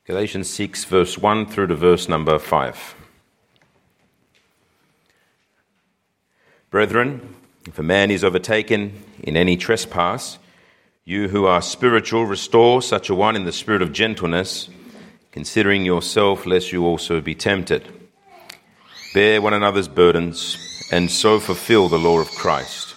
Galatians 6, verse 1 through to verse number 5. Brethren, if a man is overtaken in any trespass, you who are spiritual, restore such a one in the spirit of gentleness, considering yourself, lest you also be tempted. Bear one another's burdens, and so fulfill the law of Christ.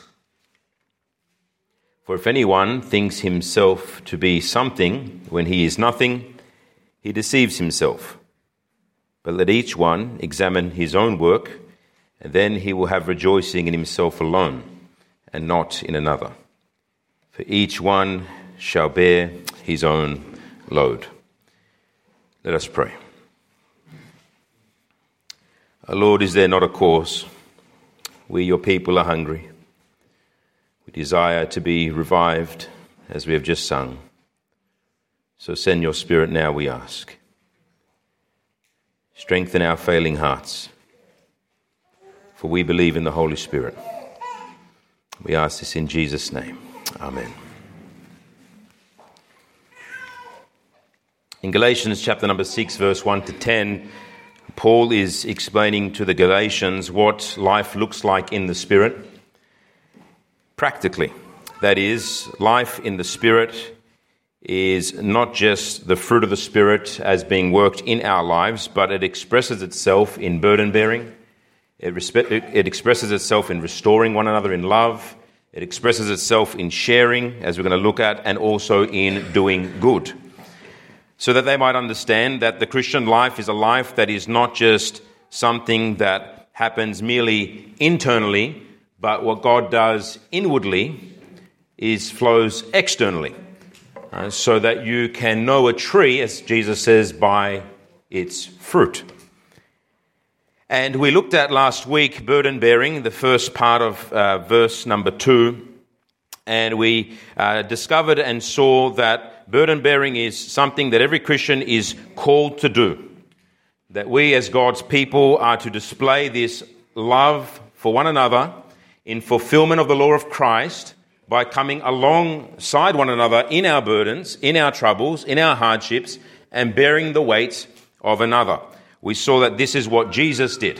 For if anyone thinks himself to be something when he is nothing, he deceives himself. But let each one examine his own work, and then he will have rejoicing in himself alone, and not in another. For each one shall bear his own load. Let us pray. Our Lord, is there not a cause? We, your people, are hungry. We desire to be revived, as we have just sung. So send your Spirit now, we ask. Strengthen our failing hearts, for we believe in the Holy Spirit. We ask this in Jesus' name. Amen. In Galatians chapter number 6, verse 1 to 10, Paul is explaining to the Galatians what life looks like in the Spirit. Practically, that is, life in the Spirit is not just the fruit of the Spirit as being worked in our lives, but it expresses itself in burden bearing. It expresses itself in restoring one another in love. It expresses itself in sharing, as we're going to look at, and also in doing good. So that they might understand that the Christian life is a life that is not just something that happens merely internally, but what God does inwardly flows externally. So that you can know a tree, as Jesus says, by its fruit. And we looked at last week burden bearing, the first part of verse number 2. And we discovered and saw that burden bearing is something that every Christian is called to do. That we as God's people are to display this love for one another in fulfillment of the law of Christ, by coming alongside one another in our burdens, in our troubles, in our hardships, and bearing the weight of another. We saw that this is what Jesus did.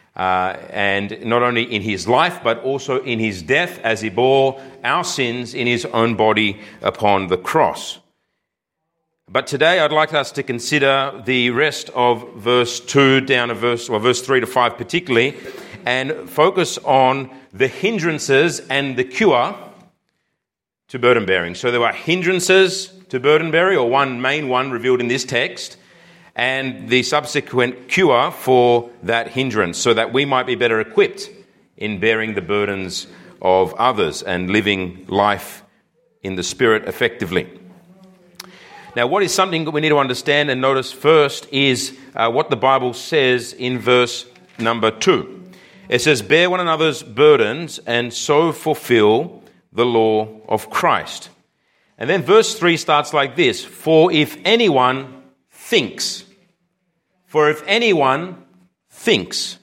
And not only in his life, but also in his death, as he bore our sins in his own body upon the cross. But today I'd like us to consider the rest of verse 2 down to verse 3 to 5 particularly, and focus on the hindrances and the cure to burden bearing. So there are hindrances to burden bearing, or one main one revealed in this text, and the subsequent cure for that hindrance, so that we might be better equipped in bearing the burdens of others and living life in the Spirit effectively. Now, what is something that we need to understand and notice first is what the Bible says in verse number 2. It says, bear one another's burdens and so fulfill the law of Christ. And then verse 3 starts like this: for if anyone thinks. For if anyone thinks.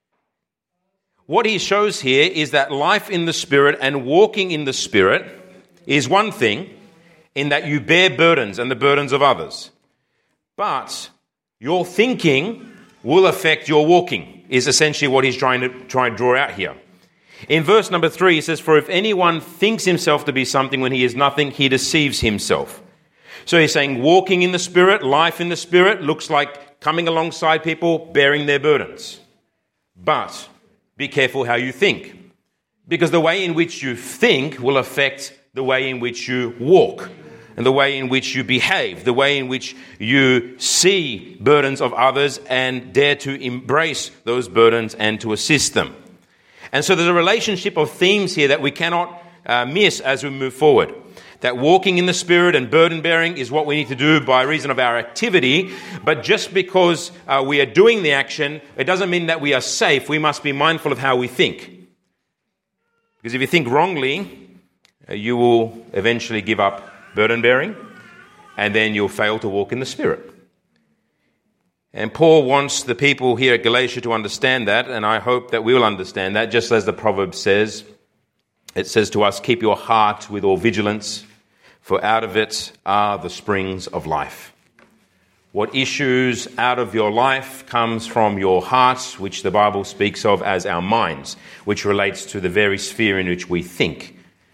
What he shows here is that life in the Spirit and walking in the Spirit is one thing, in that you bear burdens and the burdens of others. But your thinking will affect your walking, is essentially what he's trying to draw out here. In verse number 3, he says, for if anyone thinks himself to be something when he is nothing, he deceives himself. So he's saying walking in the Spirit, life in the Spirit, looks like coming alongside people, bearing their burdens. But be careful how you think, because the way in which you think will affect the way in which you walk, and the way in which you behave, the way in which you see burdens of others and dare to embrace those burdens and to assist them. And so there's a relationship of themes here that we cannot miss as we move forward. That walking in the Spirit and burden bearing is what we need to do by reason of our activity. But just because we are doing the action, it doesn't mean that we are safe. We must be mindful of how we think. Because if you think wrongly, you will eventually give up burden bearing, and then you'll fail to walk in the Spirit. And Paul wants the people here at Galatia to understand that, and I hope that we will understand that, just as the proverb says. It says to us, keep your heart with all vigilance, for out of it are the springs of life. What issues out of your life comes from your heart, which the Bible speaks of as our minds, which relates to the very sphere in which we think.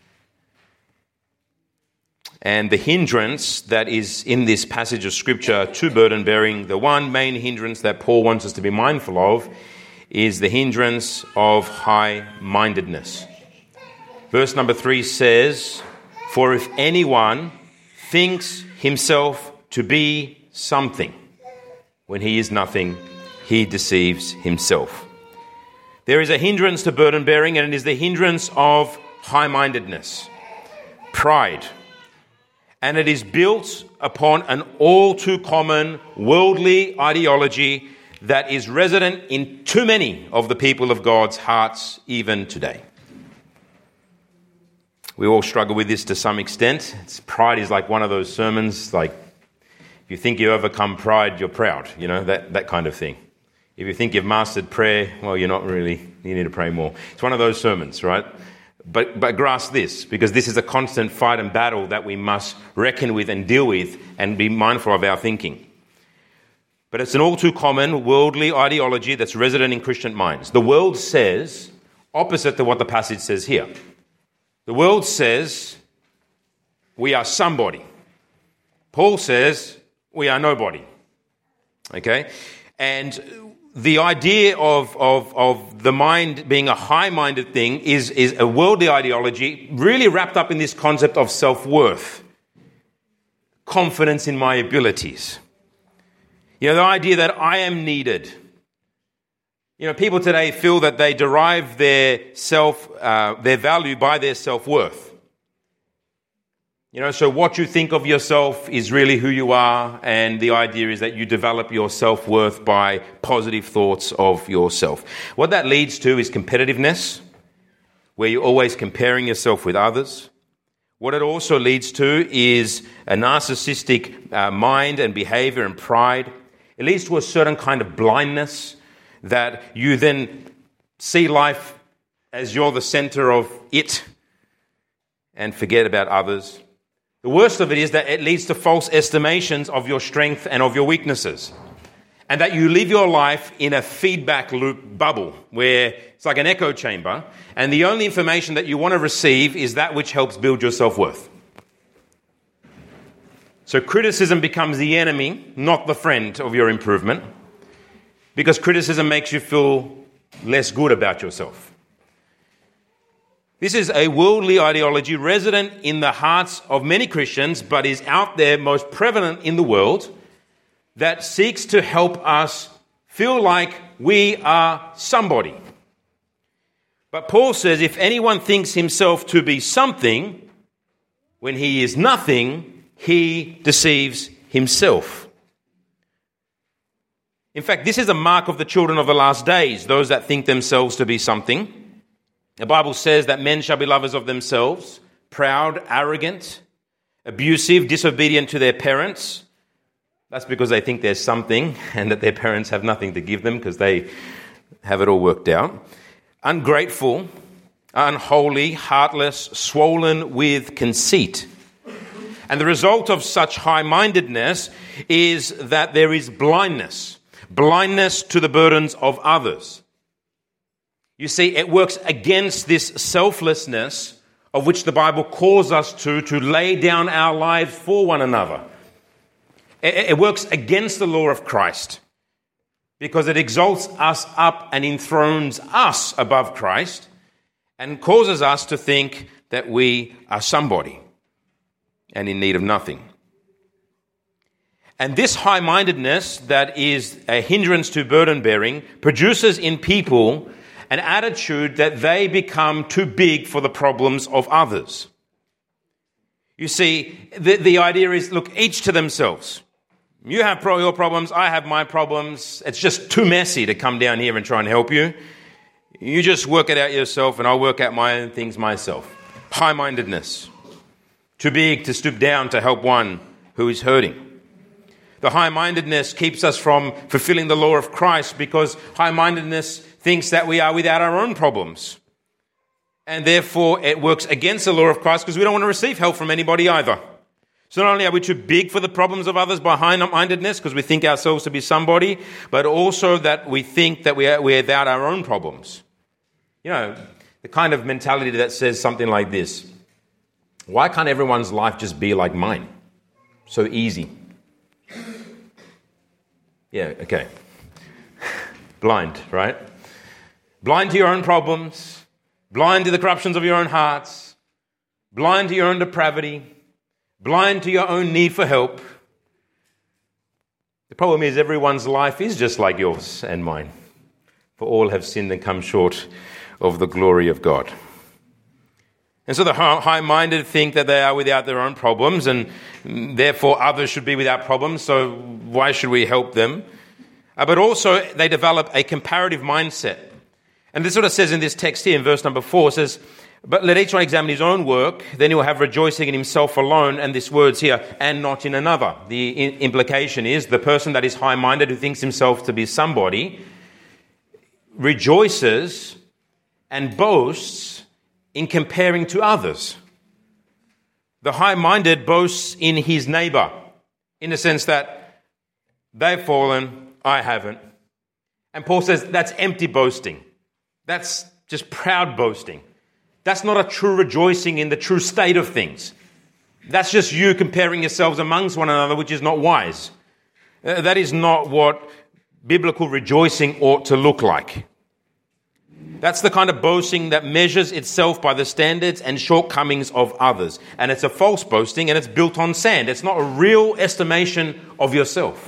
And the hindrance that is in this passage of Scripture to burden bearing, the one main hindrance that Paul wants us to be mindful of, is the hindrance of high-mindedness. Verse number 3 says, "For if anyone thinks himself to be something, when he is nothing, he deceives himself." There is a hindrance to burden bearing, and it is the hindrance of high-mindedness, pride. And it is built upon an all too common worldly ideology that is resident in too many of the people of God's hearts even today. We all struggle with this to some extent. Pride is like one of those sermons, like, if you think you overcome pride, you're proud, that kind of thing. If you think you've mastered prayer, well, you're not really, you need to pray more. It's one of those sermons, right? But grasp this, because this is a constant fight and battle that we must reckon with and deal with and be mindful of our thinking. But it's an all too common worldly ideology that's resident in Christian minds. The world says, opposite to what the passage says here. The world says, we are somebody. Paul says, we are nobody. Okay? And the idea of the mind being a high-minded thing is a worldly ideology really wrapped up in this concept of self-worth, confidence in my abilities. The idea that I am needed. People today feel that they derive their value by their self-worth. So what you think of yourself is really who you are, and the idea is that you develop your self-worth by positive thoughts of yourself. What that leads to is competitiveness, where you're always comparing yourself with others. What it also leads to is a narcissistic mind and behavior and pride. It leads to a certain kind of blindness that you then see life as you're the center of it and forget about others. The worst of it is that it leads to false estimations of your strength and of your weaknesses, and that you live your life in a feedback loop bubble where it's like an echo chamber, and the only information that you want to receive is that which helps build your self-worth. So criticism becomes the enemy, not the friend of your improvement, because criticism makes you feel less good about yourself. This is a worldly ideology resident in the hearts of many Christians, but is out there most prevalent in the world, that seeks to help us feel like we are somebody. But Paul says, if anyone thinks himself to be something, when he is nothing, he deceives himself. In fact, this is a mark of the children of the last days, those that think themselves to be something. The Bible says that men shall be lovers of themselves, proud, arrogant, abusive, disobedient to their parents. That's because they think there's something and that their parents have nothing to give them because they have it all worked out. Ungrateful, unholy, heartless, swollen with conceit. And the result of such high-mindedness is that there is blindness to the burdens of others. You see, it works against this selflessness of which the Bible calls us to lay down our lives for one another. It works against the law of Christ because it exalts us up and enthrones us above Christ and causes us to think that we are somebody and in need of nothing. And this high-mindedness that is a hindrance to burden bearing produces in people an attitude that they become too big for the problems of others. You see, the idea is, look, each to themselves. You have your problems, I have my problems. It's just too messy to come down here and try and help you. You just work it out yourself and I'll work out my own things myself. High-mindedness. Too big to stoop down to help one who is hurting. The high-mindedness keeps us from fulfilling the law of Christ because high-mindedness thinks that we are without our own problems. And therefore it works against the law of Christ because we don't want to receive help from anybody either. So not only are we too big for the problems of others by high-mindedness because we think ourselves to be somebody, but also that we think that we're without our own problems. You know, the kind of mentality that says something like this: why can't everyone's life just be like mine? So easy. Yeah, okay. Blind, right? Blind to your own problems, blind to the corruptions of your own hearts, blind to your own depravity, blind to your own need for help. The problem is everyone's life is just like yours and mine. For all have sinned and come short of the glory of God. And so the high-minded think that they are without their own problems, and therefore others should be without problems, so why should we help them? But also they develop a comparative mindset. And this is what it says in this text here in verse number 4. It says, but let each one examine his own work, then he will have rejoicing in himself alone, and this word's here, and not in another. The implication is the person that is high-minded, who thinks himself to be somebody, rejoices and boasts in comparing to others. The high-minded boasts in his neighbor, in the sense that they've fallen, I haven't. And Paul says that's empty boasting. That's just proud boasting. That's not a true rejoicing in the true state of things. That's just you comparing yourselves amongst one another, which is not wise. That is not what biblical rejoicing ought to look like. That's the kind of boasting that measures itself by the standards and shortcomings of others. And it's a false boasting, and it's built on sand. It's not a real estimation of yourself.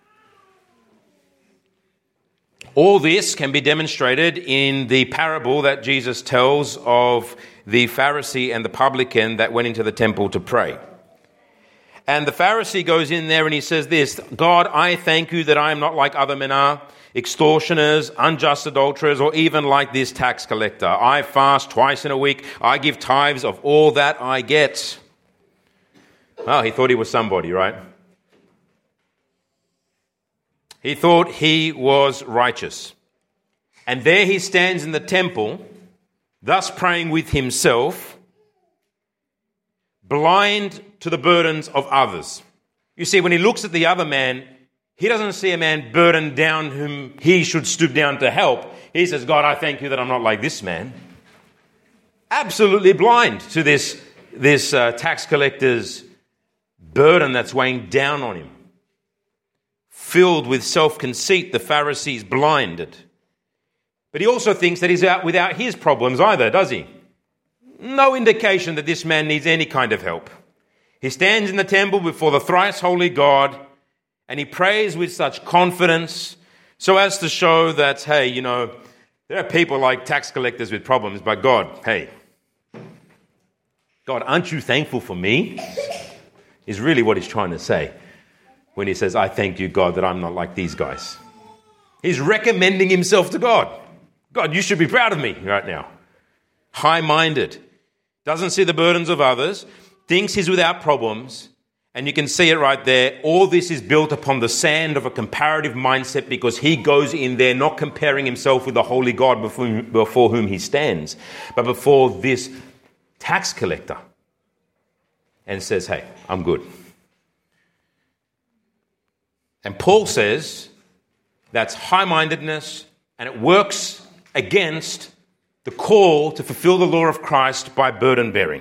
All this can be demonstrated in the parable that Jesus tells of the Pharisee and the publican that went into the temple to pray. And the Pharisee goes in there and he says this: God, I thank you that I am not like other men are, extortioners, unjust adulterers, or even like this tax collector. I fast twice in a week. I give tithes of all that I get. Well, he thought he was somebody, right? He thought he was righteous. And there he stands in the temple, thus praying with himself, blind to the burdens of others. You see, when he looks at the other man, he doesn't see a man burdened down whom he should stoop down to help. He says, God, I thank you that I'm not like this man. Absolutely blind to this tax collector's burden that's weighing down on him. Filled with self-conceit, the Pharisee's blinded. But he also thinks that he's out without his problems either, does he? No indication that this man needs any kind of help. He stands in the temple before the thrice holy God, and he prays with such confidence so as to show that, hey, you know, there are people like tax collectors with problems, but God, hey, God, aren't you thankful for me? Is really what he's trying to say when he says, I thank you, God, that I'm not like these guys. He's recommending himself to God. God, you should be proud of me right now. High-minded. Doesn't see the burdens of others. Thinks he's without problems. And you can see it right there. All this is built upon the sand of a comparative mindset, because he goes in there not comparing himself with the holy God before whom he stands, but before this tax collector, and says, hey, I'm good. And Paul says that's high-mindedness, and it works against the call to fulfill the law of Christ by burden bearing.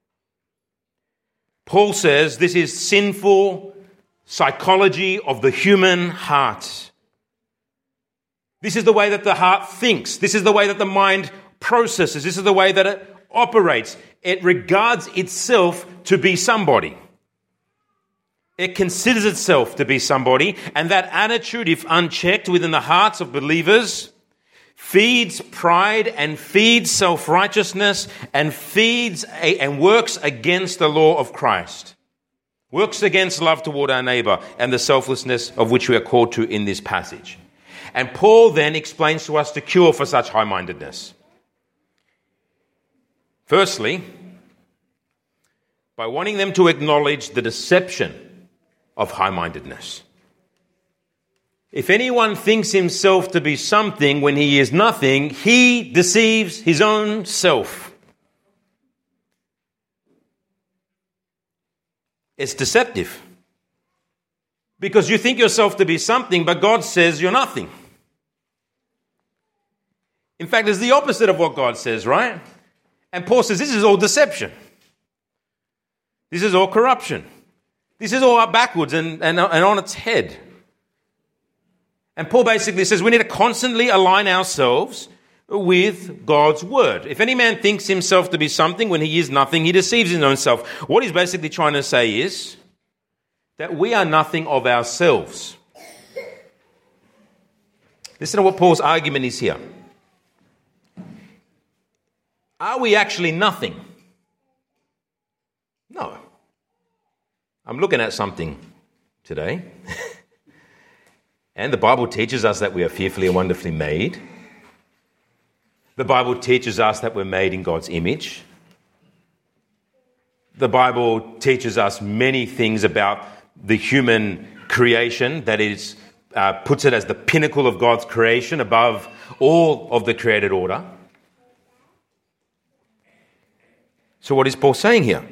Paul says this is sinful psychology of the human heart. This is the way that the heart thinks. This is the way that the mind processes. This is the way that it operates. It regards itself to be somebody. It considers itself to be somebody, and that attitude, if unchecked within the hearts of believers, feeds pride and feeds self-righteousness and and works against the law of Christ. Works against love toward our neighbor and the selflessness of which we are called to in this passage. And Paul then explains to us the cure for such high-mindedness. Firstly, by wanting them to acknowledge the deception of high-mindedness. If anyone thinks himself to be something when he is nothing, he deceives his own self. It's deceptive. Because you think yourself to be something, but God says you're nothing. In fact, it's the opposite of what God says, right? And Paul says this is all deception. This is all corruption. This is all backwards and on its head. And Paul basically says we need to constantly align ourselves with God's word. If any man thinks himself to be something when he is nothing, he deceives his own self. What he's basically trying to say is that we are nothing of ourselves. Listen to what Paul's argument is here. Are we actually nothing? No. I'm looking at something today. And the Bible teaches us that we are fearfully and wonderfully made. The Bible teaches us that we're made in God's image. The Bible teaches us many things about the human creation that is puts it as the pinnacle of God's creation above all of the created order. So what is Paul saying here?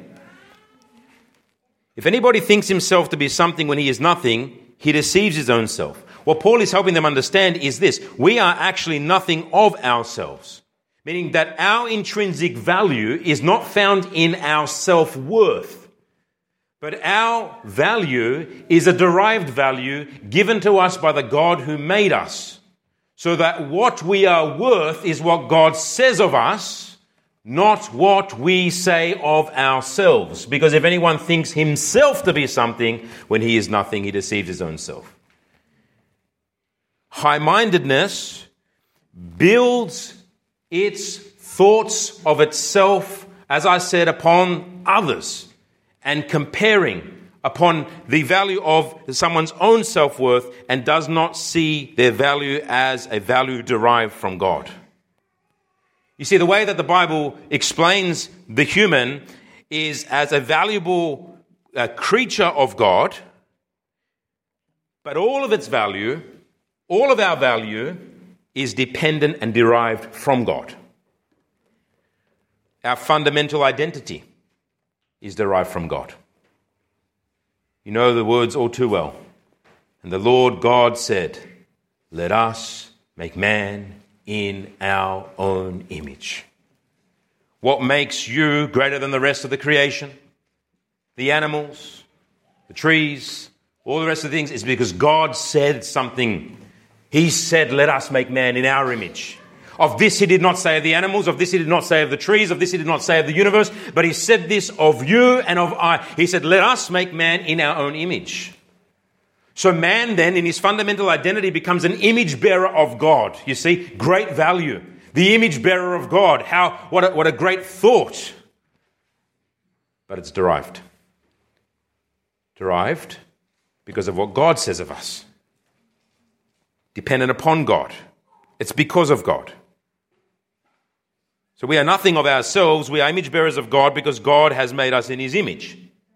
If anybody thinks himself to be something when he is nothing, he deceives his own self. What Paul is helping them understand is this: we are actually nothing of ourselves, meaning that our intrinsic value is not found in our self-worth, but our value is a derived value given to us by the God who made us, so that what we are worth is what God says of us, not what we say of ourselves. Because if anyone thinks himself to be something when he is nothing, he deceives his own self. High-mindedness builds its thoughts of itself, as I said, upon others, and comparing upon the value of someone's own self-worth, and does not see their value as a value derived from God. You see, the way that the Bible explains the human is as a valuable creature of God, but all of its value, all of our value, is dependent and derived from God. Our fundamental identity is derived from God. You know the words all too well. And the Lord God said, "Let us make man in our own image." What makes you greater than the rest of the creation, the animals, the trees, all the rest of the things, is because God said something. He said, "Let us make man in our image." Of this he did not say of the animals, of this he did not say of the trees, of this he did not say of the universe, but he said this of you and of I. He said, "Let us make man in our own image." So man then, in his fundamental identity, becomes an image bearer of God. You see, great value. The image bearer of God. What a great thought. But it's derived. Derived because of what God says of us. Dependent upon God. It's because of God. So we are nothing of ourselves. We are image bearers of God because God has made us in his image.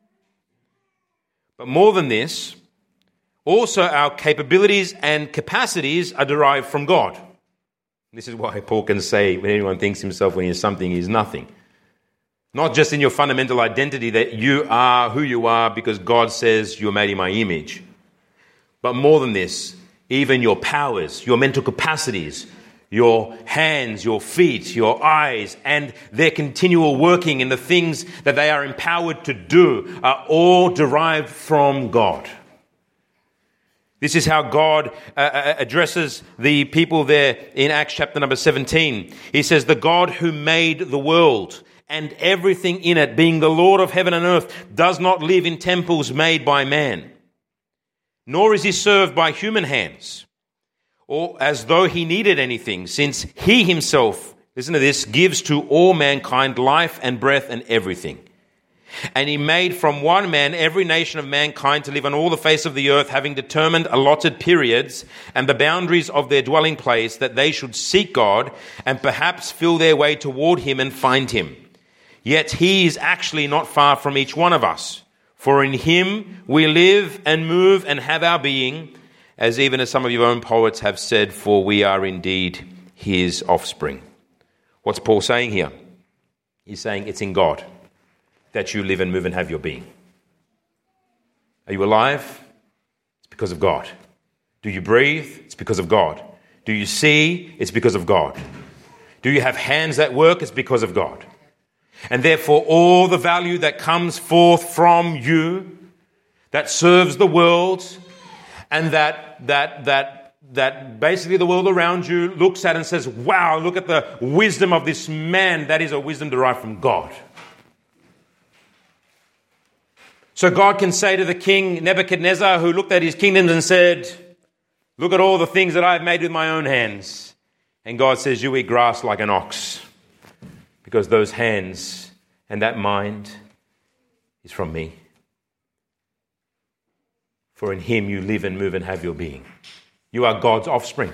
But more than this, also our capabilities and capacities are derived from God. This is why Paul can say when anyone thinks himself when he is something, he is nothing. Not just in your fundamental identity that you are who you are because God says you're made in my image. But more than this, even your powers, your mental capacities, your hands, your feet, your eyes, and their continual working in the things that they are empowered to do are all derived from God. This is how God addresses the people there in Acts chapter number 17. He says, "The God who made the world and everything in it, being the Lord of heaven and earth, does not live in temples made by man, nor is he served by human hands, or as though he needed anything, since he himself," listen to this, "gives to all mankind life and breath and everything. And he made from one man every nation of mankind to live on all the face of the earth, having determined allotted periods and the boundaries of their dwelling place, that they should seek God and perhaps feel their way toward him and find him. Yet he is actually not far from each one of us. For in him we live and move and have our being, as even as some of your own poets have said, for we are indeed his offspring." What's Paul saying here? He's saying it's in God that you live and move and have your being. Are you alive? It's because of God. Do you breathe? It's because of God. Do you see? It's because of God. Do you have hands that work? It's because of God. And therefore, all the value that comes forth from you, that serves the world, and that basically the world around you looks at and says, wow, look at the wisdom of this man. That is a wisdom derived from God. So God can say to the king Nebuchadnezzar, who looked at his kingdoms and said, look at all the things that I have made with my own hands. And God says, you eat grass like an ox, because those hands and that mind is from me. For in him you live and move and have your being. You are God's offspring.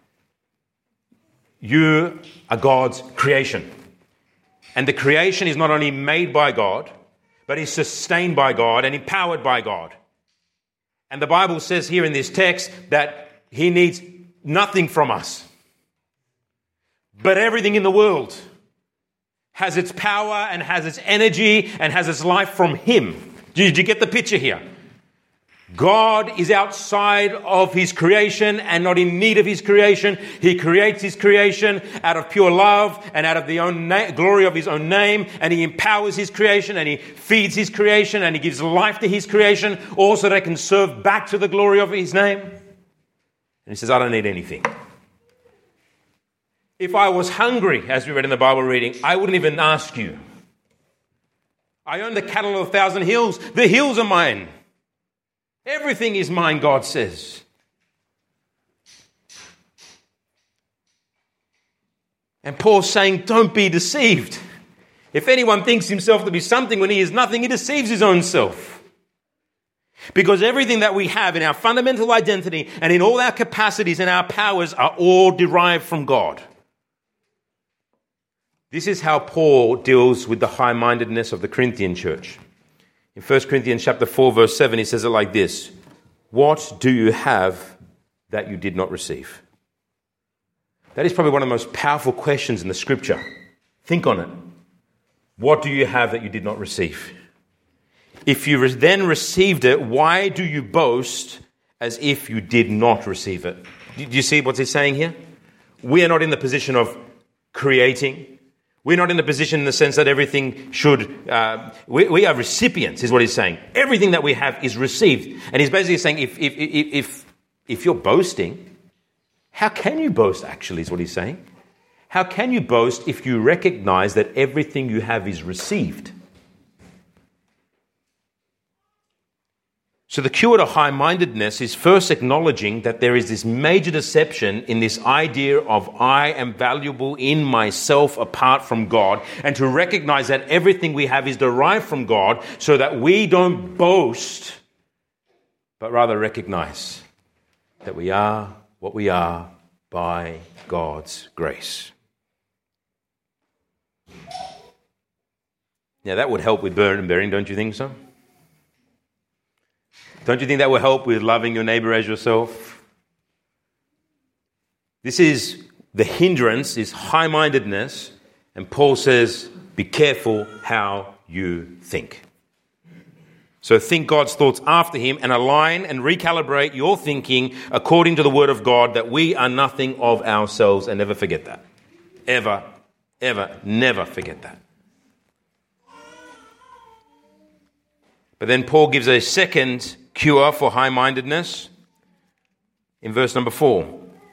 You are God's creation. And the creation is not only made by God, but is sustained by God and empowered by God. And the Bible says here in this text that he needs nothing from us. But everything in the world has its power and has its energy and has its life from him. Did you get the picture here? God is outside of his creation and not in need of his creation. He creates his creation out of pure love and out of the glory of his own name, and he empowers his creation and he feeds his creation and he gives life to his creation, also that it can serve back to the glory of his name. And he says, I don't need anything. If I was hungry, as we read in the Bible reading, I wouldn't even ask you. I own the cattle of 1,000 hills. The hills are mine. Everything is mine, God says. And Paul's saying, don't be deceived. If anyone thinks himself to be something when he is nothing, he deceives his own self. Because everything that we have in our fundamental identity and in all our capacities and our powers are all derived from God. This is how Paul deals with the high-mindedness of the Corinthian church. In 1 Corinthians chapter 4, verse 7, he says it like this. What do you have that you did not receive? That is probably one of the most powerful questions in the scripture. Think on it. What do you have that you did not receive? If you then received it, why do you boast as if you did not receive it? Do you see what he's saying here? We are not in the position of creating. We're not in the position in the sense that everything should... we are recipients, is what he's saying. Everything that we have is received. And he's basically saying, if you're boasting, how can you boast, actually, is what he's saying. How can you boast if you recognize that everything you have is received? So the cure to high-mindedness is first acknowledging that there is this major deception in this idea of I am valuable in myself apart from God, and to recognize that everything we have is derived from God so that we don't boast, but rather recognize that we are what we are by God's grace. Now that would help with burden bearing, don't you think so? Don't you think that will help with loving your neighbor as yourself? This is the hindrance, is high-mindedness, and Paul says, be careful how you think. So think God's thoughts after him and align and recalibrate your thinking according to the word of God, that we are nothing of ourselves, and never forget that. Ever, ever, never forget that. But then Paul gives a second cure for high-mindedness in verse number 4.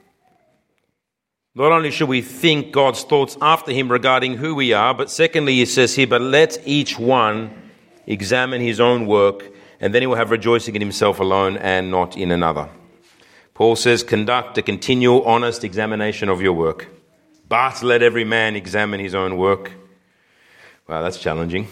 Not only should we think God's thoughts after him regarding who we are, but secondly, he says here, but let each one examine his own work, and then he will have rejoicing in himself alone and not in another. Paul says, conduct a continual, honest examination of your work, but let every man examine his own work. Wow, that's challenging.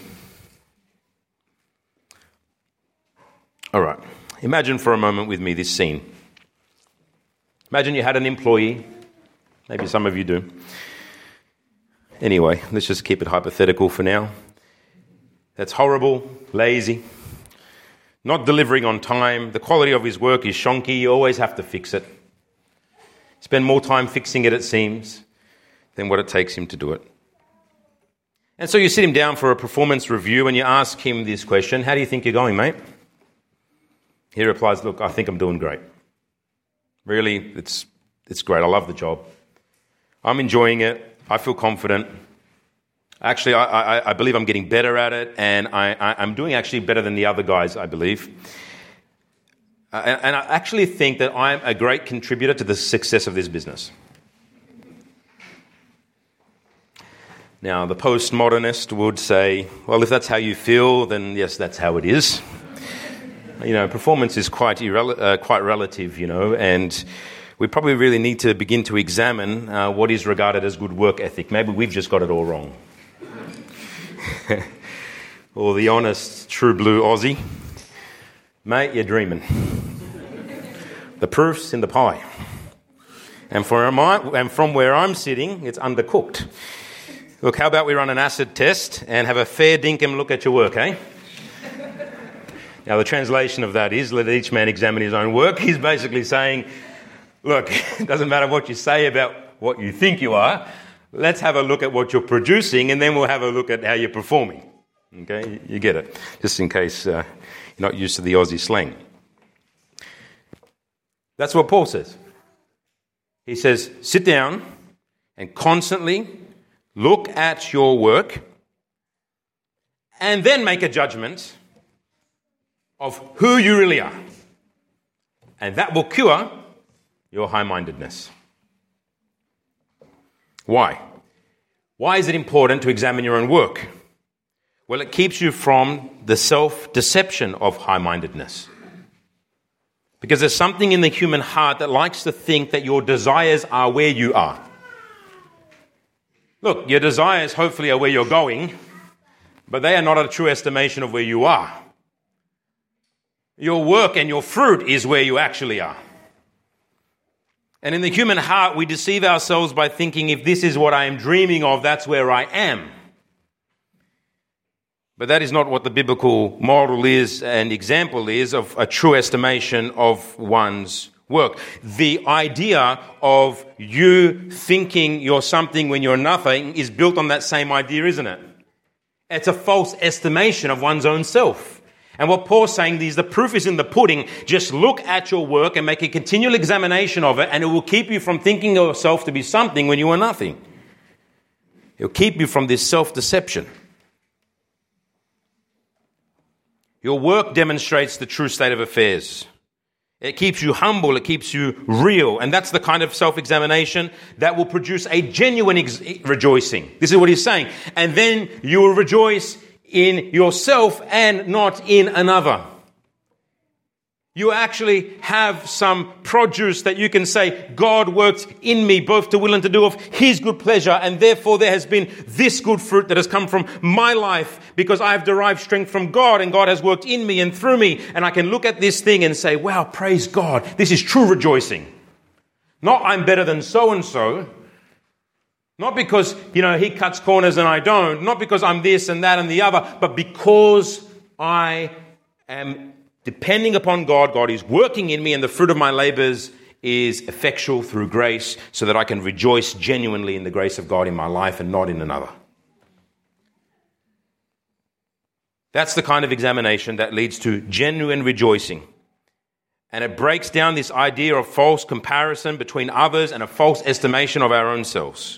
All right, imagine for a moment with me this scene. Imagine you had an employee. Maybe some of you do. Anyway, let's just keep it hypothetical for now. That's horrible, lazy, not delivering on time. The quality of his work is shonky. You always have to fix it. Spend more time fixing it, it seems, than what it takes him to do it. And so you sit him down for a performance review and you ask him this question, how do you think you're going, mate? He replies, look, I think I'm doing great. Really, it's great. I love the job. I'm enjoying it. I feel confident. Actually, I believe I'm getting better at it, and I'm doing actually better than the other guys, I believe. And I actually think that I'm a great contributor to the success of this business. Now, the postmodernist would say, well, if that's how you feel, then yes, that's how it is. Performance is quite relative, and we probably really need to begin to examine what is regarded as good work ethic. Maybe we've just got it all wrong. Or the honest, true blue Aussie. Mate, you're dreaming. The proof's in the pie. And from where I'm sitting, it's undercooked. Look, how about we run an acid test and have a fair dinkum look at your work, eh? Now, the translation of that is, let each man examine his own work. He's basically saying, look, it doesn't matter what you say about what you think you are. Let's have a look at what you're producing, and then we'll have a look at how you're performing. Okay, you get it. Just in case you're not used to the Aussie slang. That's what Paul says. He says, sit down and constantly look at your work and then make a judgment of who you really are. And that will cure your high-mindedness. Why? Why is it important to examine your own work? Well, it keeps you from the self-deception of high-mindedness. Because there's something in the human heart that likes to think that your desires are where you are. Look, your desires hopefully are where you're going, but they are not a true estimation of where you are. Your work and your fruit is where you actually are. And in the human heart, we deceive ourselves by thinking if this is what I am dreaming of, that's where I am. But that is not what the biblical model is and example is of a true estimation of one's work. The idea of you thinking you're something when you're nothing is built on that same idea, isn't it? It's a false estimation of one's own self. And what Paul's saying is the proof is in the pudding. Just look at your work and make a continual examination of it, and it will keep you from thinking of yourself to be something when you are nothing. It will keep you from this self-deception. Your work demonstrates the true state of affairs. It keeps you humble, it keeps you real, and that's the kind of self-examination that will produce a genuine rejoicing. This is what he's saying. And then you will rejoice in yourself and not in another. You actually have some produce that you can say, God worked in me both to will and to do of his good pleasure, and therefore there has been this good fruit that has come from my life because I have derived strength from God and God has worked in me and through me, and I can look at this thing and say, wow, praise God, this is true rejoicing. Not I'm better than so-and-so, not because, he cuts corners and I don't, not because I'm this and that and the other, but because I am depending upon God. God is working in me, and the fruit of my labors is effectual through grace, so that I can rejoice genuinely in the grace of God in my life and not in another. That's the kind of examination that leads to genuine rejoicing. And it breaks down this idea of false comparison between others and a false estimation of our own selves.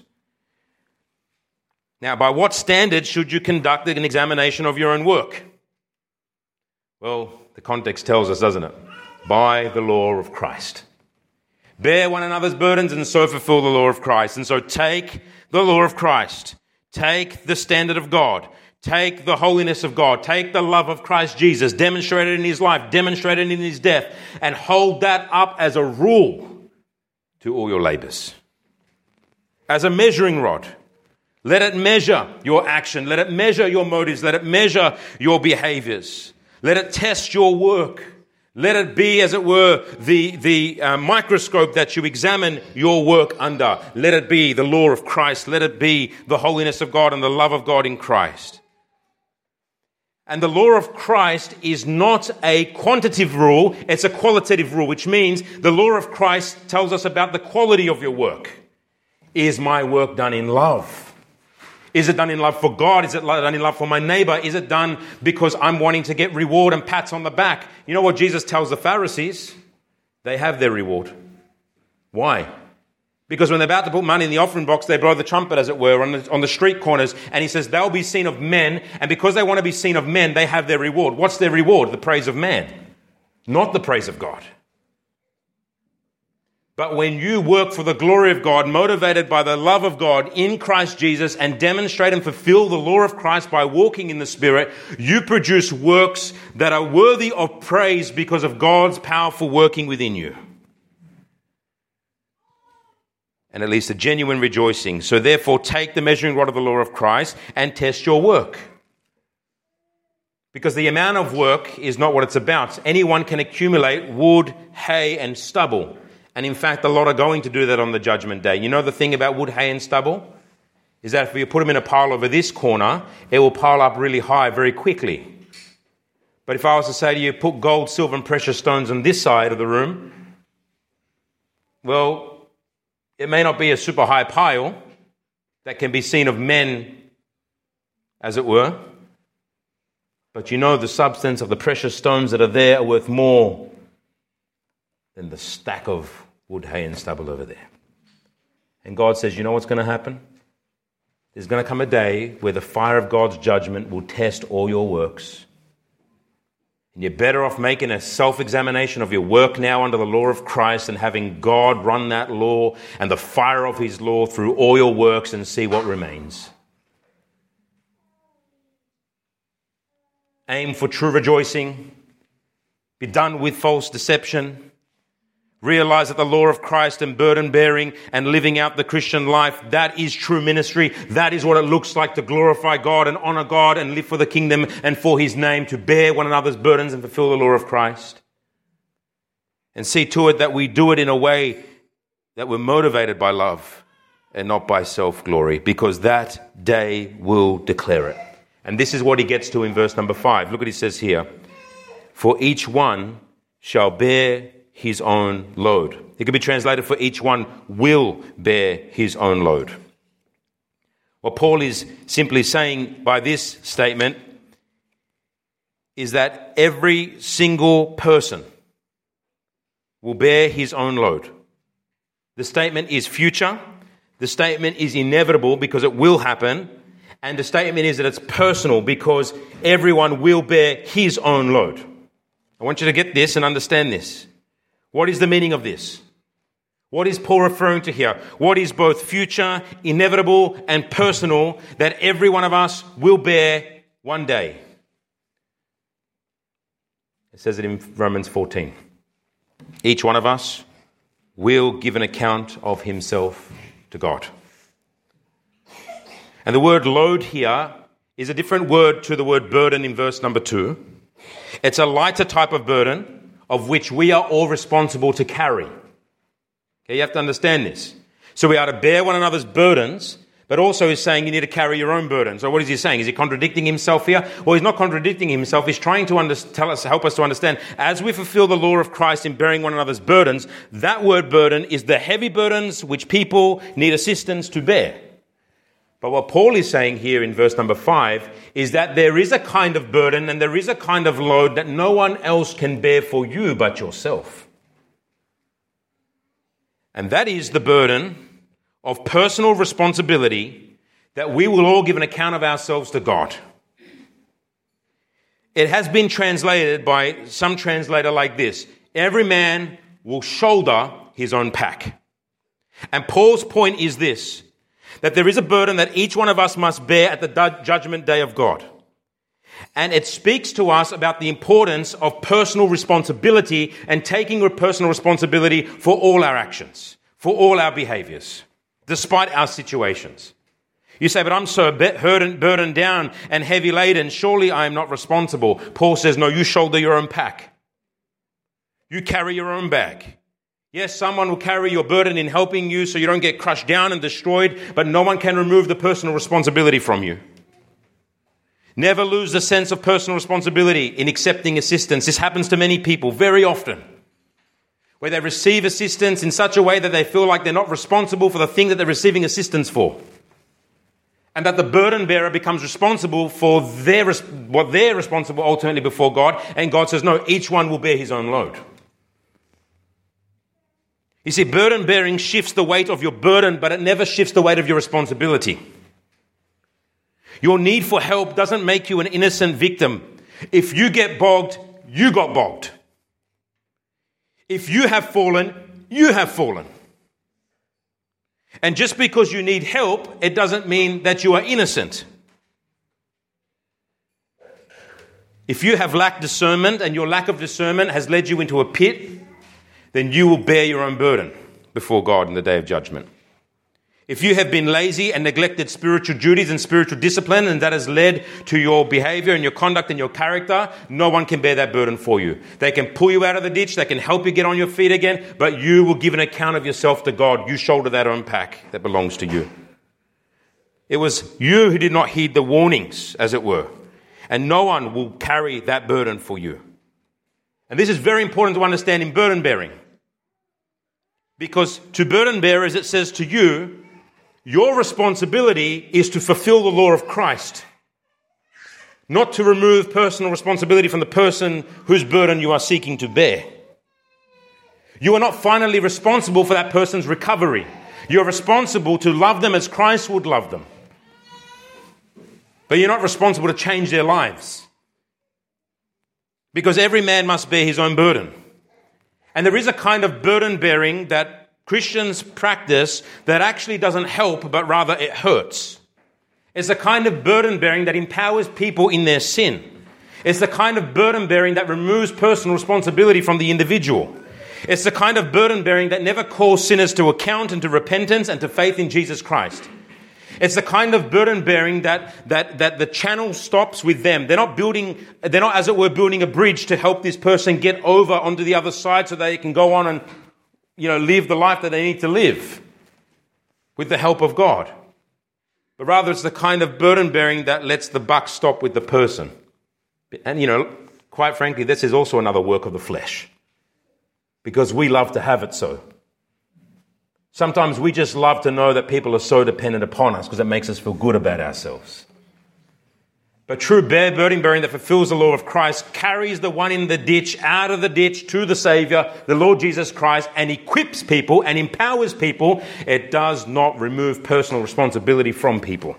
Now, by what standards should you conduct an examination of your own work? Well, the context tells us, doesn't it? By the law of Christ. Bear one another's burdens and so fulfill the law of Christ. And so take the law of Christ. Take the standard of God. Take the holiness of God. Take the love of Christ Jesus, demonstrated in his life, demonstrated in his death, and hold that up as a rule to all your labors. As a measuring rod. Let it measure your action. Let it measure your motives. Let it measure your behaviors. Let it test your work. Let it be, as it were, the microscope that you examine your work under. Let it be the law of Christ. Let it be the holiness of God and the love of God in Christ. And the law of Christ is not a quantitative rule. It's a qualitative rule, which means the law of Christ tells us about the quality of your work. Is my work done in love? Is it done in love for God? Is it done in love for my neighbor? Is it done because I'm wanting to get reward and pats on the back? You know what Jesus tells the Pharisees? They have their reward. Why? Because when they're about to put money in the offering box, they blow the trumpet, as it were, on the street corners. And he says they'll be seen of men. And because they want to be seen of men, they have their reward. What's their reward? The praise of man, not the praise of God. But when you work for the glory of God, motivated by the love of God in Christ Jesus, and demonstrate and fulfill the law of Christ by walking in the Spirit, you produce works that are worthy of praise because of God's powerful working within you. And at least a genuine rejoicing. So therefore, take the measuring rod of the law of Christ and test your work. Because the amount of work is not what it's about. Anyone can accumulate wood, hay, and stubble. And in fact, a lot are going to do that on the judgment day. You know the thing about wood, hay, and stubble? Is that if you put them in a pile over this corner, it will pile up really high very quickly. But if I was to say to you, put gold, silver, and precious stones on this side of the room, well, it may not be a super high pile that can be seen of men, as it were. But you know the substance of the precious stones that are there are worth more than the stack of wood, hay, and stubble over there. And God says, you know what's going to happen? There's going to come a day where the fire of God's judgment will test all your works. And you're better off making a self-examination of your work now under the law of Christ and having God run that law and the fire of his law through all your works and see what remains. Aim for true rejoicing. Be done with false deception. Realize that the law of Christ and burden bearing and living out the Christian life, that is true ministry. That is what it looks like to glorify God and honor God and live for the kingdom and for his name, to bear one another's burdens and fulfill the law of Christ. And see to it that we do it in a way that we're motivated by love and not by self-glory, because that day will declare it. And this is what he gets to in verse number 5. Look what he says here. For each one shall bear his own load. It could be translated, for each one will bear his own load. What Paul is simply saying by this statement is that every single person will bear his own load. The statement is future. The statement is inevitable because it will happen. And the statement is that it's personal because everyone will bear his own load. I want you to get this and understand this. What is the meaning of this? What is Paul referring to here? What is both future, inevitable, and personal that every one of us will bear one day? It says it in Romans 14. Each one of us will give an account of himself to God. And the word load here is a different word to the word burden in verse number 2. It's a lighter type of burden of which we are all responsible to carry. Okay, you have to understand this. So we are to bear one another's burdens, but also he's saying you need to carry your own burden. So what is he saying? Is he contradicting himself here? Well, he's not contradicting himself. He's trying to help us to understand, as we fulfill the law of Christ in bearing one another's burdens, that word burden is the heavy burdens which people need assistance to bear. But what Paul is saying here in verse number 5 is that there is a kind of burden and there is a kind of load that no one else can bear for you but yourself. And that is the burden of personal responsibility that we will all give an account of ourselves to God. It has been translated by some translator like this: every man will shoulder his own pack. And Paul's point is this: that there is a burden that each one of us must bear at the judgment day of God. And it speaks to us about the importance of personal responsibility and taking personal responsibility for all our actions, for all our behaviors, despite our situations. You say, but I'm so burdened down and heavy laden, surely I am not responsible. Paul says, no, you shoulder your own pack. You carry your own bag. Yes, someone will carry your burden in helping you so you don't get crushed down and destroyed, but no one can remove the personal responsibility from you. Never lose the sense of personal responsibility in accepting assistance. This happens to many people very often, where they receive assistance in such a way that they feel like they're not responsible for the thing that they're receiving assistance for. And that the burden bearer becomes responsible for what they're responsible ultimately before God. And God says, no, each one will bear his own load. You see, burden bearing shifts the weight of your burden, but it never shifts the weight of your responsibility. Your need for help doesn't make you an innocent victim. If you get bogged, you got bogged. If you have fallen, you have fallen. And just because you need help, it doesn't mean that you are innocent. If you have lacked discernment and your lack of discernment has led you into a pit, then you will bear your own burden before God in the day of judgment. If you have been lazy and neglected spiritual duties and spiritual discipline, and that has led to your behavior and your conduct and your character, no one can bear that burden for you. They can pull you out of the ditch, they can help you get on your feet again, but you will give an account of yourself to God. You shoulder that own pack that belongs to you. It was you who did not heed the warnings, as it were, and no one will carry that burden for you. And this is very important to understand in burden bearing. Because to burden bearers, it says to you, your responsibility is to fulfill the law of Christ, not to remove personal responsibility from the person whose burden you are seeking to bear. You are not finally responsible for that person's recovery. You are responsible to love them as Christ would love them. But you're not responsible to change their lives. Because every man must bear his own burden. And there is a kind of burden bearing that Christians practice that actually doesn't help, but rather it hurts. It's the kind of burden bearing that empowers people in their sin. It's the kind of burden bearing that removes personal responsibility from the individual. It's the kind of burden bearing that never calls sinners to account and to repentance and to faith in Jesus Christ. It's the kind of burden bearing that the channel stops with them. They're not, as it were, building a bridge to help this person get over onto the other side so they can go on and, live the life that they need to live with the help of God. But rather it's the kind of burden bearing that lets the buck stop with the person. And, quite frankly, this is also another work of the flesh. Because we love to have it so. Sometimes we just love to know that people are so dependent upon us because it makes us feel good about ourselves. But true burden bearing that fulfills the law of Christ carries the one in the ditch out of the ditch to the Savior, the Lord Jesus Christ, and equips people and empowers people. It does not remove personal responsibility from people.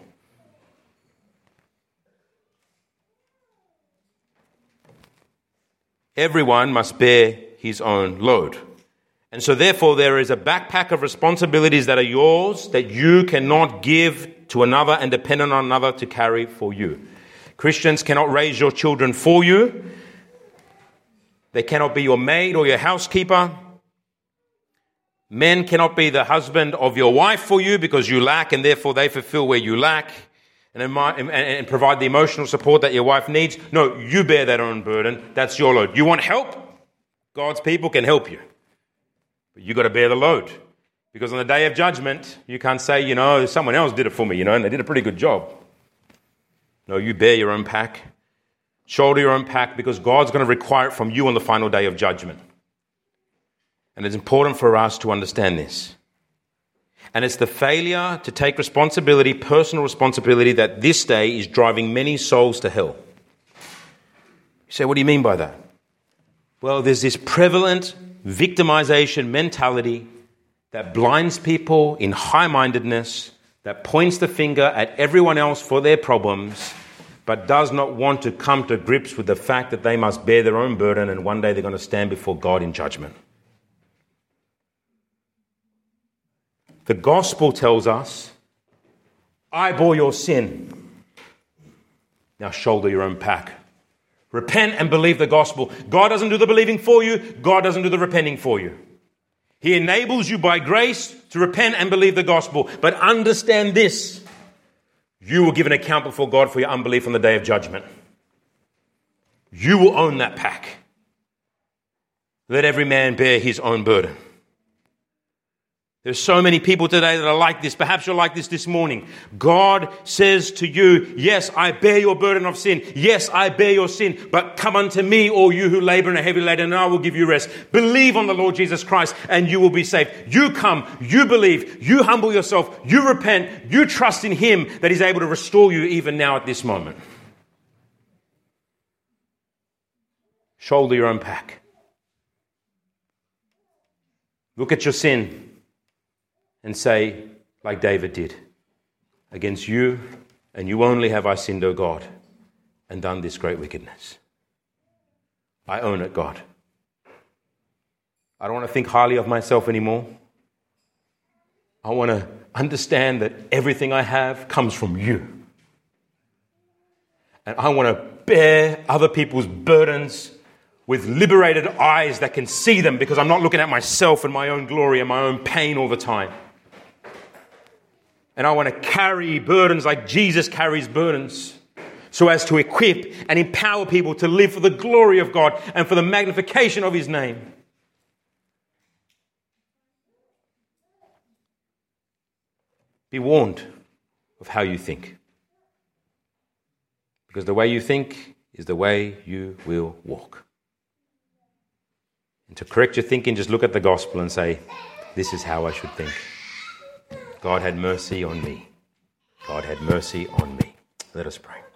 Everyone must bear his own load. And so therefore there is a backpack of responsibilities that are yours that you cannot give to another and depend on another to carry for you. Christians cannot raise your children for you. They cannot be your maid or your housekeeper. Men cannot be the husband of your wife for you because you lack and therefore they fulfill where you lack and provide the emotional support that your wife needs. No, you bear that own burden. That's your load. You want help? God's people can help you. But you got to bear the load. Because on the day of judgment, you can't say, someone else did it for me, and they did a pretty good job. No, you bear your own pack. Shoulder your own pack because God's going to require it from you on the final day of judgment. And it's important for us to understand this. And it's the failure to take responsibility, personal responsibility, that this day is driving many souls to hell. You say, what do you mean by that? Well, there's this prevalent victimization mentality that blinds people in high-mindedness, that points the finger at everyone else for their problems, but does not want to come to grips with the fact that they must bear their own burden and one day they're going to stand before God in judgment. The gospel tells us, I bore your sin. Now shoulder your own pack. Repent and believe the gospel. God doesn't do the believing for you. God doesn't do the repenting for you. He enables you by grace to repent and believe the gospel. But understand this. You will give an account before God for your unbelief on the day of judgment. You will own that pack. Let every man bear his own burden. There's so many people today that are like this. Perhaps you're like this morning. God says to you, yes, I bear your burden of sin. Yes, I bear your sin. But come unto me, all you who labor and are heavy laden, and I will give you rest. Believe on the Lord Jesus Christ and you will be saved. You come, you believe, you humble yourself, you repent, you trust in him that is able to restore you even now at this moment. Shoulder your own pack. Look at your sin and say, like David did, against you and you only have I sinned, O God, and done this great wickedness. I own it, God. I don't want to think highly of myself anymore. I want to understand that everything I have comes from you. And I want to bear other people's burdens with liberated eyes that can see them, because I'm not looking at myself and my own glory and my own pain all the time. And I want to carry burdens like Jesus carries burdens, so as to equip and empower people to live for the glory of God and for the magnification of his name. Be warned of how you think, because the way you think is the way you will walk. And to correct your thinking, just look at the gospel and say, this is how I should think. God had mercy on me. God had mercy on me. Let us pray.